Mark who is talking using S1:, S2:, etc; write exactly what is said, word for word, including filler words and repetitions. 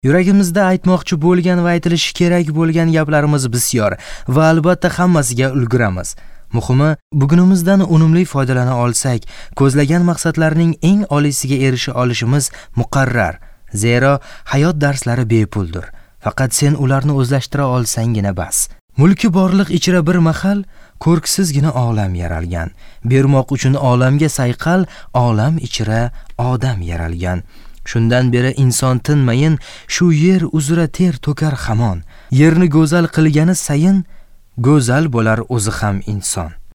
S1: Yuragimizda aytmoqchi bo'lgan va aytilishi kerak bo'lgan gaplarimiz bisyor va albatta hammasiga ulguramiz. Muhimi, bugunimizdan unumli foydalana olsak, ko'zlagan maqsadlarning eng oliysiga erisha olishimiz muqarrar. Zero hayot darslari bepuldir. Faqat sen ularni o'zlashtira olsangina bas. Mulki borliq ichra bir mahal ko'rksizgina olam yaralgan. Bermoq uchun olamga sayqal, olam ichra odam yaralgan. Shundan beri inson tinmayin shu yer uzra ter to'kar hamon. Yerni go'zal qilgani sayin go'zal bo'lar o'zi ham inson.